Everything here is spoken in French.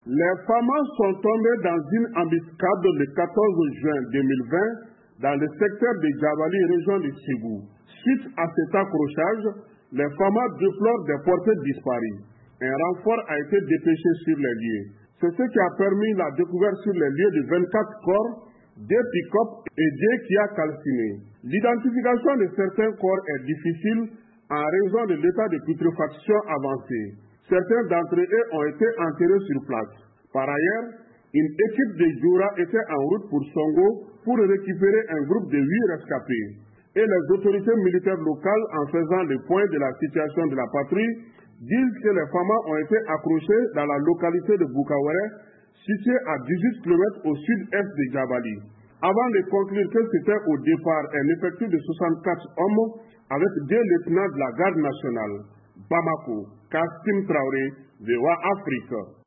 Les FAMA sont tombés dans une embuscade le 14 juin 2020 dans le secteur de Djabali, région de Ségou. Suite à cet accrochage, les FAMA déplorent des portées disparues. Un renfort a été dépêché sur les lieux. C'est ce qui a permis la découverte sur les lieux de 24 corps, des pick-up et des Kia calcinés. L'identification de certains corps est difficile en raison de l'état de putréfaction avancé. Certains d'entre eux ont été enterrés sur place. Par ailleurs, une équipe de Djoura était en route pour Songo pour récupérer un groupe de 8 rescapés. Et les autorités militaires locales, en faisant le point de la situation de la patrouille, disent que les FAMA ont été accrochés dans la localité de Boukawere, située à 18 km au sud-est de Djabali. Avant de conclure que c'était au départ un effectif de 64 hommes avec 2 lieutenants de la garde nationale. Bamako, Kassim Traoré, VOA Afrique.